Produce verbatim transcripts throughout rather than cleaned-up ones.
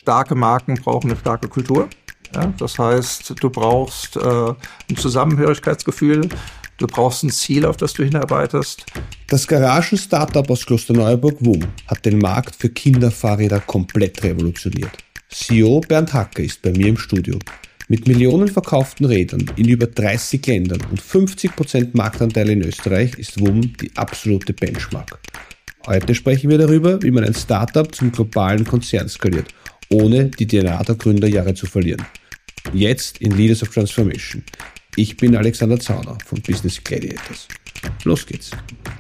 starke Marken brauchen eine starke Kultur. Ja, das heißt, du brauchst äh, ein Zusammenhörigkeitsgefühl, du brauchst ein Ziel, auf das du hinarbeitest. Das Garagen-Startup aus Klosterneuburg WUM hat den Markt für Kinderfahrräder komplett revolutioniert. C E O Bernd Hacker ist bei mir im Studio. Mit Millionen verkauften Rädern in über dreißig Ländern und fünfzig Prozent Marktanteil in Österreich ist WUM die absolute Benchmark. Heute sprechen wir darüber, wie man ein Startup zum globalen Konzern skaliert, ohne die D N A der Gründerjahre zu verlieren. Jetzt in Leaders of Transformation. Ich bin Alexander Zauner von Business Gladiators. Los geht's.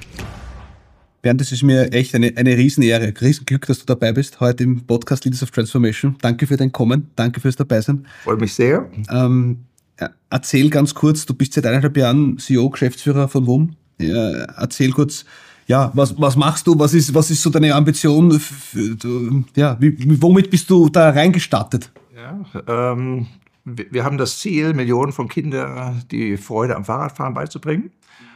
Bernd, es ist mir echt eine, eine Riesenehre, Riesenglück, dass du dabei bist, heute im Podcast Leaders of Transformation. Danke für dein Kommen, danke fürs Dabeisein. Freut mich sehr. Ähm, erzähl ganz kurz, du bist seit eineinhalb Jahren C E O, Geschäftsführer von WUM. Ja, erzähl kurz, ja, was, was machst du, was ist, was ist so deine Ambition? Ja, wie, womit bist du da reingestartet? Ja, ähm, wir, wir haben das Ziel, Millionen von Kindern die Freude am Fahrradfahren beizubringen.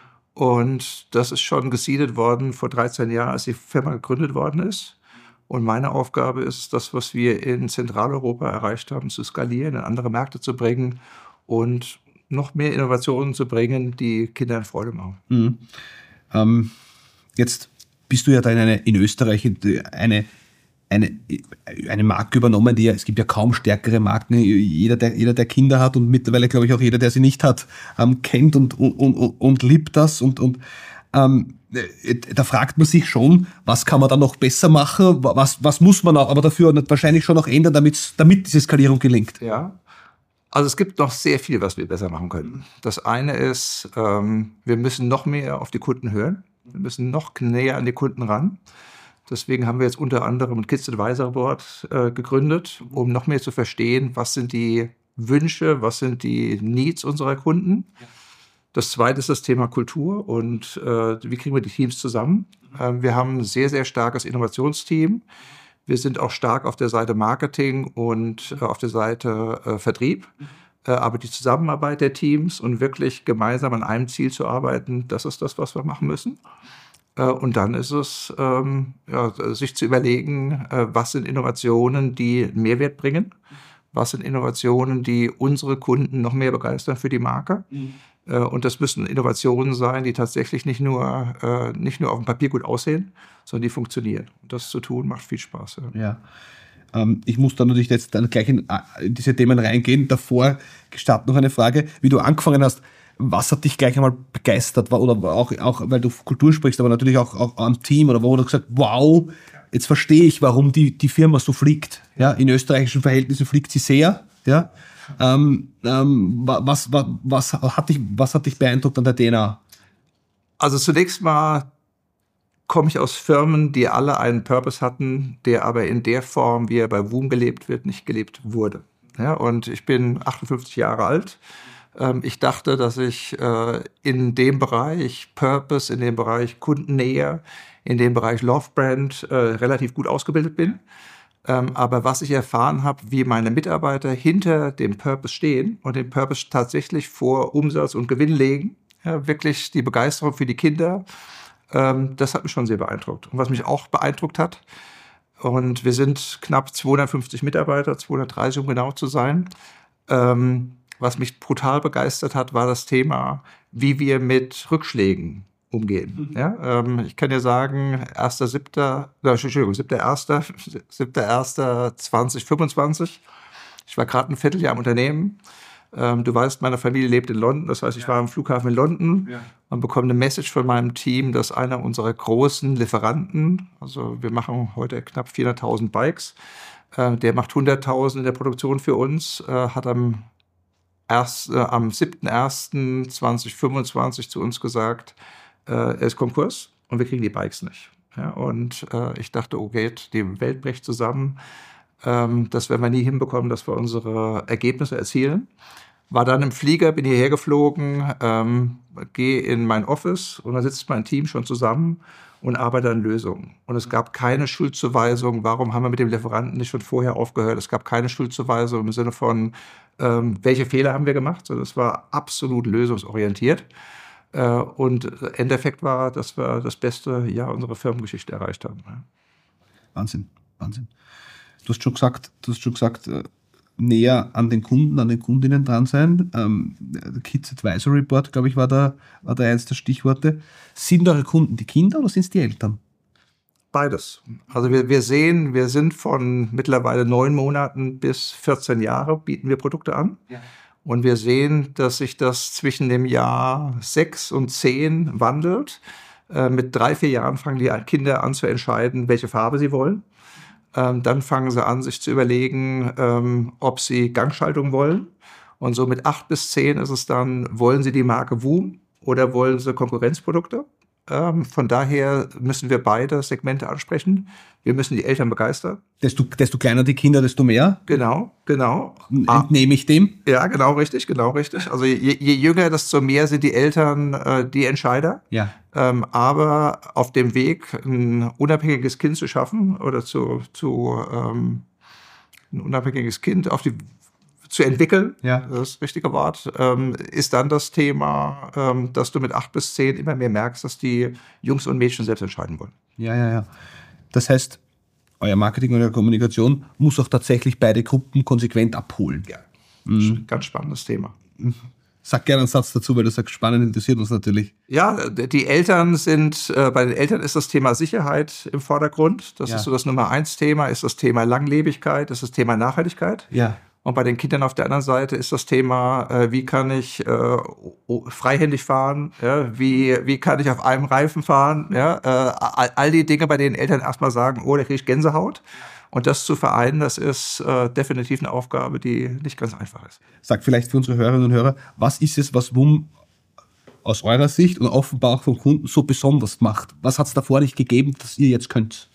Und das ist schon gesiedelt worden vor dreizehn Jahren, als die Firma gegründet worden ist. Und meine Aufgabe ist, das, was wir in Zentraleuropa erreicht haben, zu skalieren, in andere Märkte zu bringen und noch mehr Innovationen zu bringen, die Kindern Freude machen. Mhm. Ähm, jetzt bist du ja da in, eine, in Österreich eine, eine, eine Marke übernommen, die ja, es gibt ja kaum stärkere Marken. Jeder der, jeder, der Kinder hat und mittlerweile, glaube ich, auch jeder, der sie nicht hat, ähm, kennt und, und, und, und liebt das. Und, und ähm, da fragt man sich schon, was kann man da noch besser machen, was, was muss man auch, aber dafür wahrscheinlich schon noch ändern, damit, damit diese Skalierung gelingt. Ja. Also es gibt noch sehr viel, was wir besser machen können. Das eine ist, ähm, wir müssen noch mehr auf die Kunden hören. Wir müssen noch näher an die Kunden ran. Deswegen haben wir jetzt unter anderem ein Kids Advisory Board äh, gegründet, um noch mehr zu verstehen, was sind die Wünsche, was sind die Needs unserer Kunden. Das zweite ist das Thema Kultur und äh, wie kriegen wir die Teams zusammen. Äh, wir haben ein sehr, sehr starkes Innovationsteam. Wir sind auch stark auf der Seite Marketing und äh, auf der Seite äh, Vertrieb. Äh, aber die Zusammenarbeit der Teams und wirklich gemeinsam an einem Ziel zu arbeiten, das ist das, was wir machen müssen. Äh, und dann ist es, ähm, ja, sich zu überlegen, äh, was sind Innovationen, die Mehrwert bringen? Was sind Innovationen, die unsere Kunden noch mehr begeistern für die Marke? Mhm. Äh, und das müssen Innovationen sein, die tatsächlich nicht nur, äh, nicht nur auf dem Papier gut aussehen, sondern die funktionieren. Und das zu tun, macht viel Spaß. Ja. Ja. Ähm, ich muss dann natürlich jetzt dann gleich in, in diese Themen reingehen. Davor gestartet noch eine Frage, wie du angefangen hast. Was hat dich gleich einmal begeistert? Oder auch, auch weil du Kultur sprichst, aber natürlich auch, auch am Team, oder wo du gesagt hast, wow, jetzt verstehe ich, warum die, die Firma so fliegt. Ja, in österreichischen Verhältnissen fliegt sie sehr. Ja. Ähm, ähm, was, was, was, hat dich, was hat dich beeindruckt an der D N A? Also zunächst mal komme ich aus Firmen, die alle einen Purpose hatten, der aber in der Form, wie er bei WUM gelebt wird, nicht gelebt wurde. Ja, und ich bin achtundfünfzig Jahre alt. Ähm, ich dachte, dass ich äh, in dem Bereich Purpose, in dem Bereich Kundennähe, in dem Bereich Love Brand äh, relativ gut ausgebildet bin. Ähm, aber was ich erfahren habe, wie meine Mitarbeiter hinter dem Purpose stehen und den Purpose tatsächlich vor Umsatz und Gewinn legen, ja, wirklich die Begeisterung für die Kinder, ähm, das hat mich schon sehr beeindruckt. Und was mich auch beeindruckt hat, und wir sind knapp zweihundertfünfzig Mitarbeiter, zweihundertdreißig um genau zu sein, ähm, was mich brutal begeistert hat, war das Thema, wie wir mit Rückschlägen umgehen. Mhm. Ja, ähm, ich kann dir sagen, erster siebter Entschuldigung, siebter erster siebter erster zweitausendfünfundzwanzig. Ich war gerade ein Vierteljahr im Unternehmen. Ähm, du weißt, meine Familie lebt in London. Das heißt, ich ja. war am Flughafen in London ja. und bekomme eine Message von meinem Team, dass einer unserer großen Lieferanten, also wir machen heute knapp vierhunderttausend Bikes, äh, der macht hunderttausend in der Produktion für uns, äh, hat am, erst, äh, am siebter erster zweitausendfünfundzwanzig zu uns gesagt, er ist Konkurs und wir kriegen die Bikes nicht. Ja, und äh, ich dachte, okay, die Welt bricht zusammen. Ähm, das werden wir nie hinbekommen, dass wir unsere Ergebnisse erzielen. War dann im Flieger, bin hierher geflogen, ähm, gehe in mein Office und da sitzt mein Team schon zusammen und arbeitet an Lösungen. Und es gab keine Schuldzuweisung, warum haben wir mit dem Lieferanten nicht schon vorher aufgehört. Es gab keine Schuldzuweisung im Sinne von, ähm, welche Fehler haben wir gemacht, sondern es war absolut lösungsorientiert. Und Endeffekt war, dass wir das beste Jahr unserer Firmengeschichte erreicht haben. Wahnsinn, Wahnsinn. Du hast schon gesagt, du hast schon gesagt, näher an den Kunden, an den Kundinnen dran sein. Ähm, Kids Advisory Board, glaube ich, war da, war da eins der Stichworte. Sind eure Kunden die Kinder oder sind es die Eltern? Beides. Also wir, wir sehen, wir sind von mittlerweile neun Monaten bis vierzehn Jahre, bieten wir Produkte an. Ja. Und wir sehen, dass sich das zwischen dem Jahr sechs und zehn wandelt. Äh, mit drei, vier Jahren fangen die Kinder an zu entscheiden, welche Farbe sie wollen. Ähm, dann fangen sie an, sich zu überlegen, ähm, ob sie Gangschaltung wollen. Und so mit acht bis zehn ist es dann, wollen sie die Marke Voom oder wollen sie Konkurrenzprodukte? Ähm, von daher müssen wir beide Segmente ansprechen. Wir müssen die Eltern begeistern. Desto, desto kleiner die Kinder, desto mehr? Genau, genau. Entnehme ich dem? Ja, genau richtig, genau richtig. Also je, je jünger, desto mehr sind die Eltern äh, die Entscheider. Ja. Ähm, aber auf dem Weg, ein unabhängiges Kind zu schaffen oder zu, zu ähm, ein unabhängiges Kind auf die zu entwickeln, ja. Das ist das richtige Wort, ähm, ist dann das Thema, ähm, dass du mit acht bis zehn immer mehr merkst, dass die Jungs und Mädchen selbst entscheiden wollen. Ja, ja, ja. Das heißt, euer Marketing und eure Kommunikation muss auch tatsächlich beide Gruppen konsequent abholen. Ja, mhm. Ganz spannendes Thema. Sag gerne einen Satz dazu, weil du sagst, spannend interessiert uns natürlich. Ja, die Eltern sind, äh, bei den Eltern ist das Thema Sicherheit im Vordergrund. Das ja. ist so das Nummer eins Thema, ist das Thema Langlebigkeit, ist das Thema Nachhaltigkeit. Ja. Und bei den Kindern auf der anderen Seite ist das Thema, äh, wie kann ich äh, freihändig fahren, ja? wie, wie kann ich auf einem Reifen fahren, ja? äh, all, all die Dinge, bei denen Eltern erstmal sagen, oh, da kriege ich Gänsehaut. Und das zu vereinen, das ist äh, definitiv eine Aufgabe, die nicht ganz einfach ist. Sag vielleicht für unsere Hörerinnen und Hörer, was ist es, was Voom aus eurer Sicht und offenbar auch vom Kunden so besonders macht? Was hat es davor nicht gegeben, dass ihr jetzt könnt?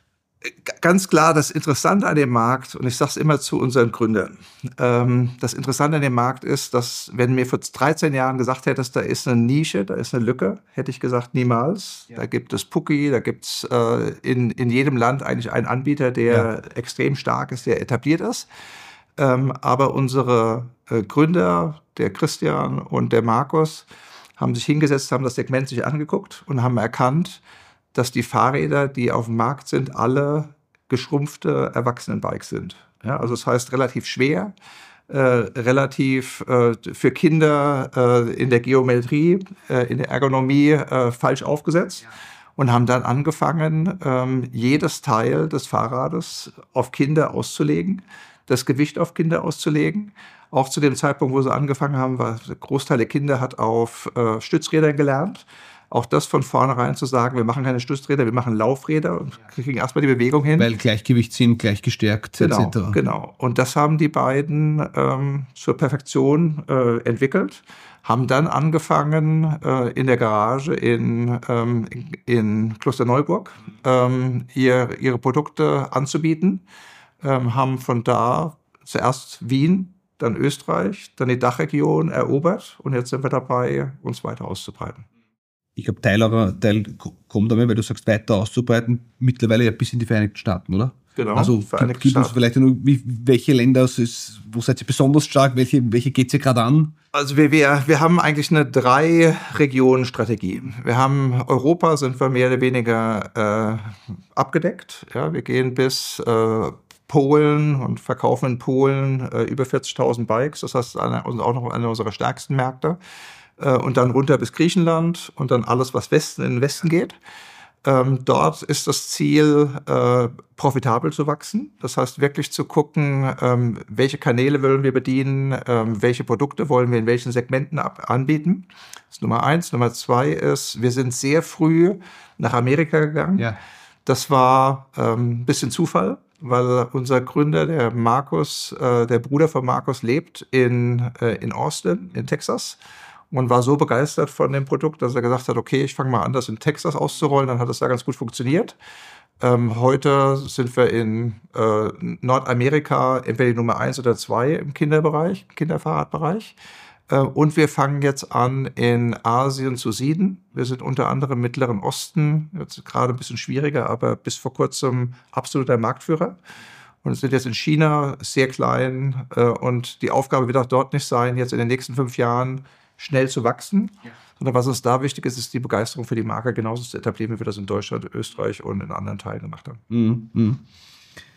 Ganz klar, das Interessante an dem Markt, und ich sage es immer zu unseren Gründern, ähm, das Interessante an dem Markt ist, dass, wenn du mir vor dreizehn Jahren gesagt hättest, da ist eine Nische, da ist eine Lücke, hätte ich gesagt, niemals. Ja. Da gibt es Pucki, da gibt es äh, in, in jedem Land eigentlich einen Anbieter, der ja. extrem stark ist, der etabliert ist. Ähm, aber unsere äh, Gründer, der Christian und der Markus, haben sich hingesetzt, haben das Segment sich angeguckt und haben erkannt, dass die Fahrräder, die auf dem Markt sind, alle geschrumpfte Erwachsenenbikes sind. Ja, also das heißt relativ schwer, äh, relativ äh, für Kinder äh, in der Geometrie, äh, in der Ergonomie äh, falsch aufgesetzt ja. und haben dann angefangen, ähm, jedes Teil des Fahrrades auf Kinder auszulegen, das Gewicht auf Kinder auszulegen. Auch zu dem Zeitpunkt, wo sie angefangen haben, war der Großteil der Kinder hat auf äh, Stützrädern gelernt. Auch das von vornherein zu sagen, wir machen keine Stützräder, wir machen Laufräder und kriegen erstmal die Bewegung hin. Weil Gleichgewichtssinn, gleichgestärkt genau, et cetera. Genau. Und das haben die beiden ähm, zur Perfektion äh, entwickelt, haben dann angefangen äh, in der Garage in, ähm, in, in Klosterneuburg ähm, ihr, ihre Produkte anzubieten, ähm, haben von da zuerst Wien, dann Österreich, dann die Dachregion erobert und jetzt sind wir dabei, uns weiter auszubreiten. Ich glaube, Teil, eurer, Teil kommt damit, weil du sagst, weiter auszubreiten, mittlerweile ja bis in die Vereinigten Staaten, oder? Genau, also Vereinigte gib uns Staaten. Vielleicht nur, wie, welche Länder, ist, wo seid ihr besonders stark, welche, welche geht es ihr gerade an? Also wir, wir, wir haben eigentlich eine Drei-Regionen-Strategie. Wir haben Europa, sind wir mehr oder weniger äh, abgedeckt. Ja, wir gehen bis äh, Polen und verkaufen in Polen äh, über vierzigtausend Bikes. Das heißt, eine, auch noch einer unserer stärksten Märkte. Und dann runter bis Griechenland und dann alles, was Westen in den Westen geht. Ähm, dort ist das Ziel, äh, profitabel zu wachsen. Das heißt, wirklich zu gucken, ähm, welche Kanäle wollen wir bedienen, ähm, welche Produkte wollen wir in welchen Segmenten ab- anbieten. Das ist Nummer eins. Nummer zwei ist, wir sind sehr früh nach Amerika gegangen. Ja. Das war ähm, ein bisschen Zufall, weil unser Gründer, der Markus, äh, der Bruder von Markus, lebt in, äh, in Austin, in Texas. Und war so begeistert von dem Produkt, dass er gesagt hat, okay, ich fange mal an, das in Texas auszurollen. Dann hat es da ganz gut funktioniert. Ähm, heute sind wir in äh, Nordamerika entweder die Nummer eins oder zwei im Kinderbereich, im Kinderfahrradbereich. Äh, und wir fangen jetzt an, in Asien zu sieden. Wir sind unter anderem im Mittleren Osten, jetzt gerade ein bisschen schwieriger, aber bis vor kurzem absoluter Marktführer. Und sind jetzt in China sehr klein. Äh, und die Aufgabe wird auch dort nicht sein, jetzt in den nächsten fünf Jahren schnell zu wachsen, ja. sondern was uns da wichtig ist, ist die Begeisterung für die Marke genauso zu etablieren, wie wir das in Deutschland, Österreich und in anderen Teilen gemacht haben. Mhm.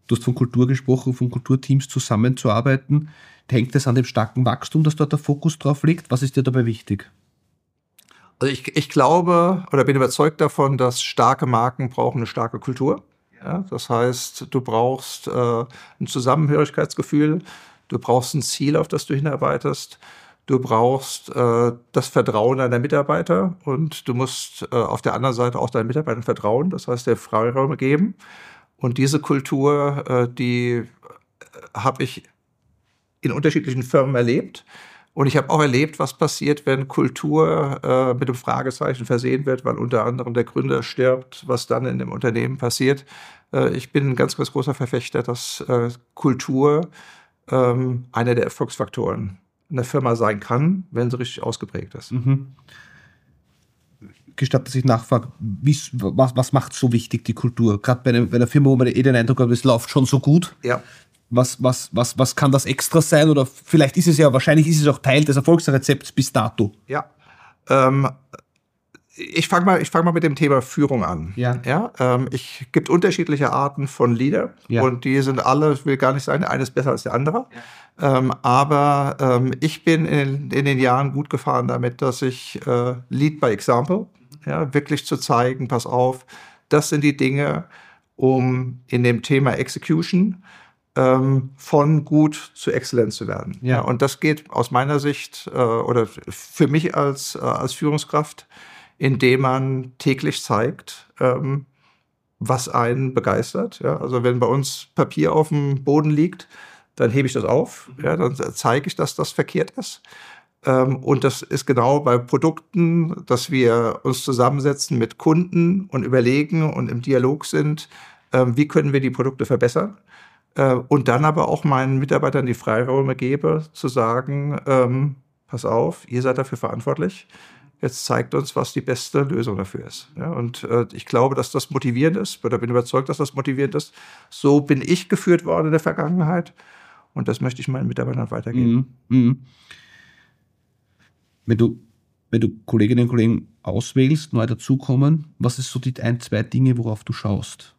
Du hast von Kultur gesprochen, von Kulturteams zusammenzuarbeiten. Hängt das an dem starken Wachstum, dass dort der Fokus drauf liegt? Was ist dir dabei wichtig? Also ich, ich glaube oder bin überzeugt davon, dass starke Marken brauchen eine starke Kultur. Ja, das heißt, du brauchst äh, ein Zusammenhörigkeitsgefühl, du brauchst ein Ziel, auf das du hinarbeitest, du brauchst äh, das Vertrauen deiner Mitarbeiter und du musst äh, auf der anderen Seite auch deinen Mitarbeitern vertrauen, das heißt, der Freiräume geben. Und diese Kultur, äh, die äh, habe ich in unterschiedlichen Firmen erlebt. Und ich habe auch erlebt, was passiert, wenn Kultur äh, mit einem Fragezeichen versehen wird, weil unter anderem der Gründer stirbt, was dann in dem Unternehmen passiert. Äh, ich bin ein ganz, ganz großer Verfechter, dass äh, Kultur ähm, einer der Erfolgsfaktoren einer Firma sein kann, wenn sie richtig ausgeprägt ist. Mhm. Gestatt, dass ich nachfrage, was, was macht so wichtig die Kultur? Gerade bei, bei einer Firma, wo man eh den Eindruck hat, es läuft schon so gut. Ja. Was, was, was, was kann das extra sein? Oder vielleicht ist es ja, wahrscheinlich ist es auch Teil des Erfolgsrezepts bis dato. Ja. Ähm, ich fange mal, ich fang mal mit dem Thema Führung an. Ja. Ja, ähm, ich gibt unterschiedliche Arten von Leader. Ja. Und die sind alle, ich will gar nicht sagen, der eine ist besser als der andere. Ja. Ähm, aber ähm, ich bin in, in den Jahren gut gefahren damit, dass ich äh, Lead by Example, ja, wirklich zu zeigen, pass auf, das sind die Dinge, um in dem Thema Execution von gut zu exzellent zu werden. Ja. Ja, und das geht aus meiner Sicht äh, oder für mich als, äh, als Führungskraft, indem man täglich zeigt, ähm, was einen begeistert. Ja, also wenn bei uns Papier auf dem Boden liegt, dann hebe ich das auf, ja, dann zeige ich, dass das verkehrt ist. Ähm, und das ist genau bei Produkten, dass wir uns zusammensetzen mit Kunden und überlegen und im Dialog sind, ähm, wie können wir die Produkte verbessern. Und dann aber auch meinen Mitarbeitern die Freiräume gebe, zu sagen, ähm, pass auf, ihr seid dafür verantwortlich. Jetzt zeigt uns, was die beste Lösung dafür ist. Ja, und äh, ich glaube, dass das motivierend ist, oder bin überzeugt, dass das motivierend ist. So bin ich geführt worden in der Vergangenheit. Und das möchte ich meinen Mitarbeitern weitergeben. Mhm. Mhm. Wenn du, wenn du Kolleginnen und Kollegen auswählst, neu dazukommen, was ist so die ein, zwei Dinge, worauf du schaust?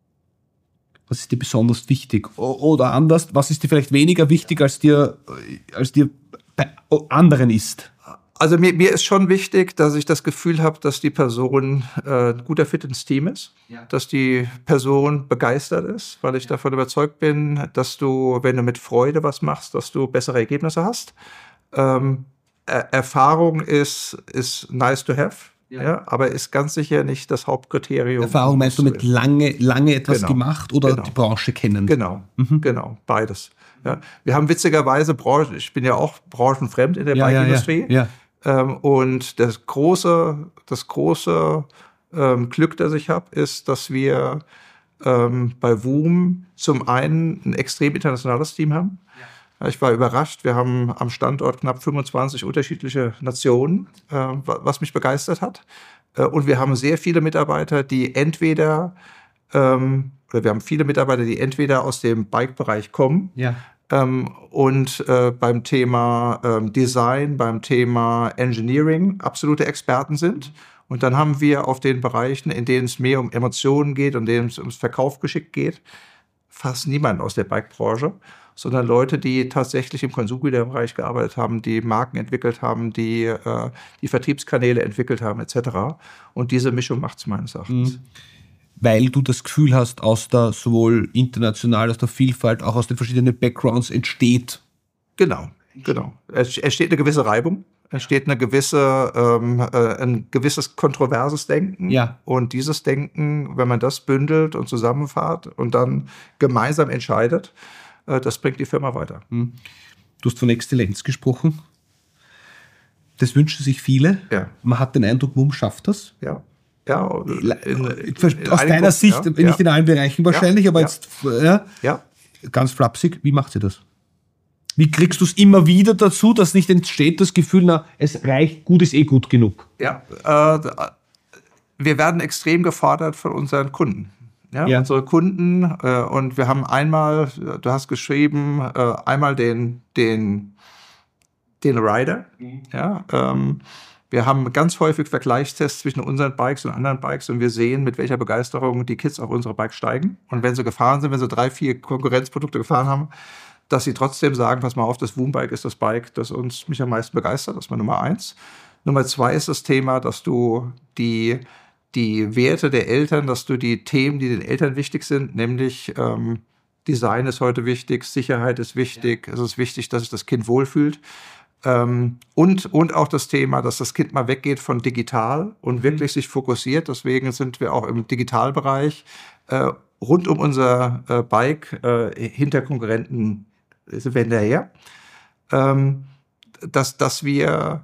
Was ist dir besonders wichtig? Oder anders, was ist dir vielleicht weniger wichtig, als dir, als dir bei anderen ist? Also mir, mir ist schon wichtig, dass ich das Gefühl habe, dass die Person äh, ein guter Fit ins Team ist, ja. Dass die Person begeistert ist, weil ich ja. davon überzeugt bin, dass du, wenn du mit Freude was machst, dass du bessere Ergebnisse hast. Ähm, er- Erfahrung ist, ist nice to have. Ja. Ja, aber ist ganz sicher nicht das Hauptkriterium. Erfahrung meinst du mit lange, lange etwas genau. gemacht oder genau. die Branche kennen? Genau, mhm. genau, beides. Ja. Wir haben witzigerweise Branche, ich bin ja auch branchenfremd in der ja, Bike-Industrie. Ja, ja. Ja. Ähm, und das große, das große ähm, Glück, das ich habe, ist, dass wir ähm, bei WUM zum einen ein extrem internationales Team haben. Ja. Ich war überrascht. Wir haben am Standort knapp fünfundzwanzig unterschiedliche Nationen, äh, was mich begeistert hat. Äh, und wir haben sehr viele Mitarbeiter, die entweder, ähm, oder wir haben viele Mitarbeiter, die entweder aus dem Bike-Bereich kommen, ja. ähm, und äh, beim Thema ähm, Design, beim Thema Engineering absolute Experten sind. Und dann haben wir auf den Bereichen, in denen es mehr um Emotionen geht und in denen es ums Verkaufsgeschick geht, fast niemand aus der Bike-Branche, sondern Leute, die tatsächlich im Konsumgüterbereich gearbeitet haben, die Marken entwickelt haben, die äh, die Vertriebskanäle entwickelt haben, et cetera. Und diese Mischung macht es meines Erachtens. Mhm. Weil du das Gefühl hast, aus der sowohl international, aus der Vielfalt, auch aus den verschiedenen Backgrounds entsteht. Genau, genau. Es entsteht eine gewisse Reibung, es entsteht eine gewisse, ähm, äh, ein gewisses kontroverses Denken. Ja. Und dieses Denken, wenn man das bündelt und zusammenfährt und dann gemeinsam entscheidet, das bringt die Firma weiter. Du hast von Exzellenz gesprochen. Das wünschen sich viele. Ja. Man hat den Eindruck, WUM schafft das. Ja. Ja, in, in aus deiner Punkt, Sicht, ja, nicht ja. in allen Bereichen wahrscheinlich, ja, aber ja. jetzt ja, ja. ganz flapsig, wie macht sie das? Wie kriegst du es immer wieder dazu, dass nicht entsteht das Gefühl, na, es reicht, gut ist eh gut genug? Ja, äh, wir werden extrem gefordert von unseren Kunden. Ja, ja. Unsere Kunden, äh, und wir haben einmal, du hast geschrieben, äh, einmal den, den, den Rider, mhm. ja, ähm, Wir haben ganz häufig Vergleichstests zwischen unseren Bikes und anderen Bikes und wir sehen, mit welcher Begeisterung die Kids auf unsere Bikes steigen. Und wenn sie gefahren sind, wenn sie drei, vier Konkurrenzprodukte gefahren haben, dass sie trotzdem sagen, pass mal auf, das Voom-Bike ist das Bike, das uns mich am meisten begeistert. Das ist mal Nummer eins. Nummer zwei ist das Thema, dass du die, die Werte der Eltern, dass du die Themen, die den Eltern wichtig sind, nämlich ähm, Design ist heute wichtig, Sicherheit ist wichtig, es ist wichtig, dass sich das Kind wohlfühlt. Ähm, und, und auch das Thema, dass das Kind mal weggeht von digital und wirklich sich fokussiert. Deswegen sind wir auch im Digitalbereich äh, rund um unser äh, Bike äh, hinter Konkurrenten sind wir hinterher. Ähm, dass, dass wir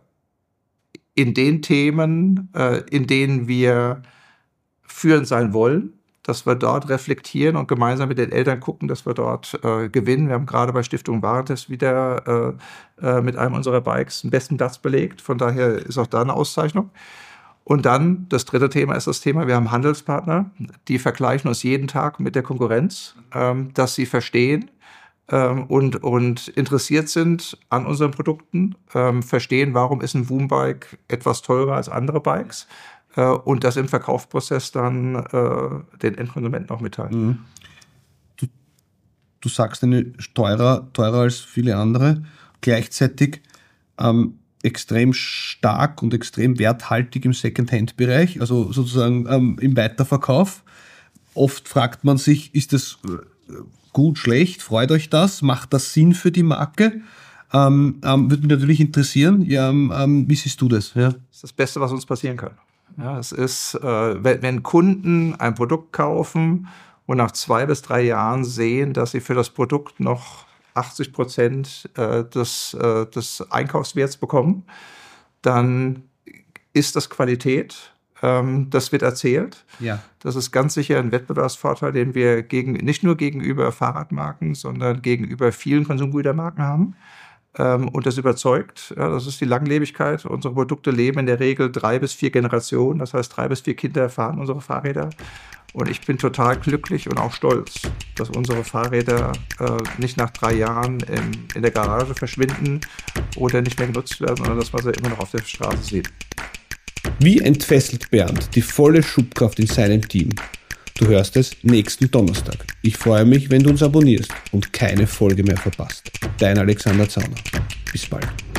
in den Themen, äh, in denen wir führend sein wollen, dass wir dort reflektieren und gemeinsam mit den Eltern gucken, dass wir dort äh, gewinnen. Wir haben gerade bei Stiftung Warentest wieder äh, äh, mit einem unserer Bikes den besten Platz belegt. Von daher ist auch da eine Auszeichnung. Und dann, das dritte Thema ist das Thema, wir haben Handelspartner, die vergleichen uns jeden Tag mit der Konkurrenz, ähm, dass sie verstehen, Und, und interessiert sind an unseren Produkten, ähm, verstehen, warum ist ein Voom-Bike etwas teurer als andere Bikes äh, und das im Verkaufsprozess dann äh, den Endkonsumenten auch mitteilen. Mhm. Du, du sagst eine teurer, teurer als viele andere, gleichzeitig ähm, extrem stark und extrem werthaltig im Second-Hand-Bereich, also sozusagen ähm, im Weiterverkauf. Oft fragt man sich, ist das gut, schlecht, freut euch das? Macht das Sinn für die Marke? Ähm, ähm, würde mich natürlich interessieren. Ja, ähm, wie siehst du das? Ja. Das ist das Beste, was uns passieren kann. Ja, es ist, äh, wenn, wenn Kunden ein Produkt kaufen und nach zwei bis drei Jahren sehen, dass sie für das Produkt noch achtzig Prozent äh, des, äh, des Einkaufswerts bekommen, dann ist das Qualität. Das wird erzählt. Ja. Das ist ganz sicher ein Wettbewerbsvorteil, den wir gegen, nicht nur gegenüber Fahrradmarken, sondern gegenüber vielen Konsumgütermarken haben. Und das überzeugt. Ja, das ist die Langlebigkeit. Unsere Produkte leben in der Regel drei bis vier Generationen. Das heißt, drei bis vier Kinder fahren unsere Fahrräder. Und ich bin total glücklich und auch stolz, dass unsere Fahrräder äh, nicht nach drei Jahren in, in der Garage verschwinden oder nicht mehr genutzt werden, sondern dass man sie immer noch auf der Straße sieht. Wie entfesselt Bernd die volle Schubkraft in seinem Team? Du hörst es nächsten Donnerstag. Ich freue mich, wenn du uns abonnierst und keine Folge mehr verpasst. Dein Alexander Zauner. Bis bald.